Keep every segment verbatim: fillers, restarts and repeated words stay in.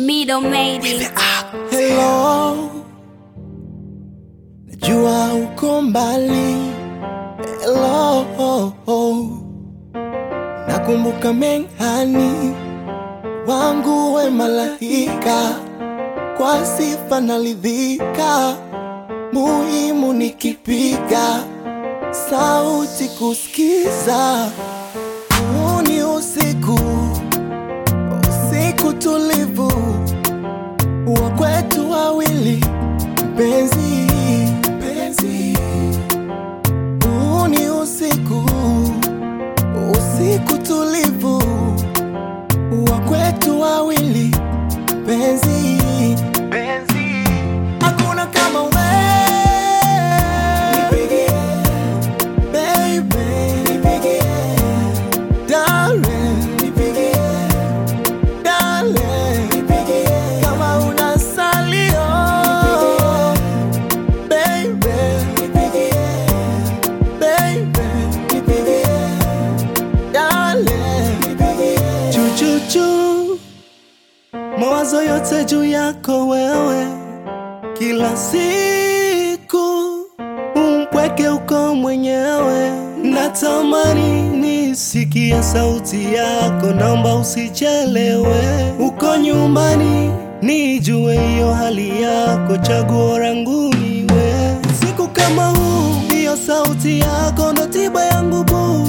Middle made it. Hello, najua uko mbali. Hello, nakumbuka mengani wangu we malaika, kwa sifa nalidhika, muhimu nikipiga sauti kusikiza. Huu ni usiku, usiku tulivu wa kwetu wawili, mpenzi, mpenzi. Huu ni usiku, usiku tulivu wa kwetu wawili, mpenzi, mpenzi. Hakuna kama wewe. Nipigie, baby, nipigie, darling, nipigie, darling, nipigie. Kama una salio, baby, nipigie, baby, nipigie, darling, nipigie. Chuchuchu, mawazo yote juu yako wewe, kila siku umpweke uko mwenyewe. Natamani nisikie sauti yako, naomba usichelewe. Uko nyumbani nijue hiyo hali yako, chaguo langu ni wewe. Siku kama huu, hiyo sauti yako ndo tiba yangu boo.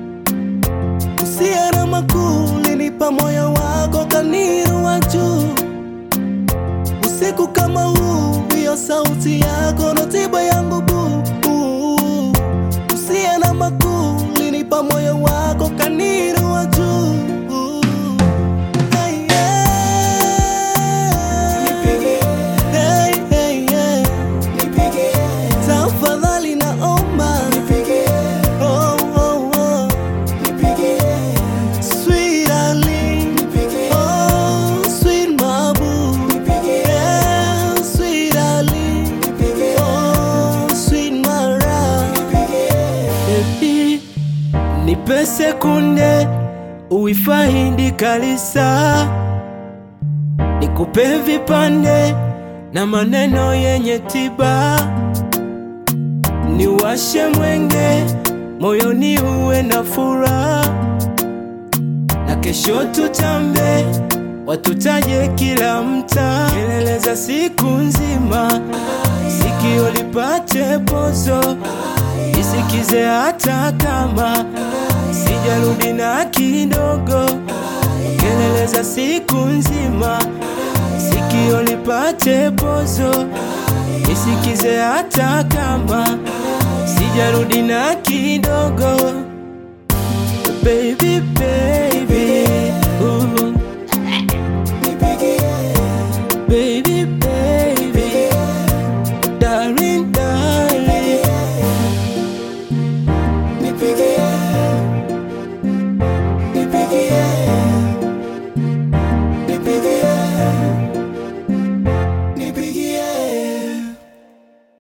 Usiye na makuu, ulinipa moyo wako kaniinua juu. Usiku kama huu, hiyo sauti yako ndo tiba yangu boo. Usiye na makuu, ulinipa moyo wako kaniinua juu. Hey, yeah. Nipigie, hey, hey, yeah. Nipigie, tafadhali naomba. Nipigie, oh, oh, oh. Nipigie, sweet darling. Nipigie, oh, sweet mabu. Nipigie, yeah, sweet darling. Nipigie, oh, sweet mara. Nipigie, baby, nipe sekunde uifahindi kalisa, nikupe vipande na maneno yenye tiba, niwashe mwenge moyoni uwe na furaha, na kesho tutambe watutaje kila mtaa. Kelele za siku nzima, sikio lipate pozo, isikize hata kama sijarudi na kidogo. Kelele za siku nzima, sikio lipate pozo, isikize hata kama sijarudi na kidogo. Baby, baby,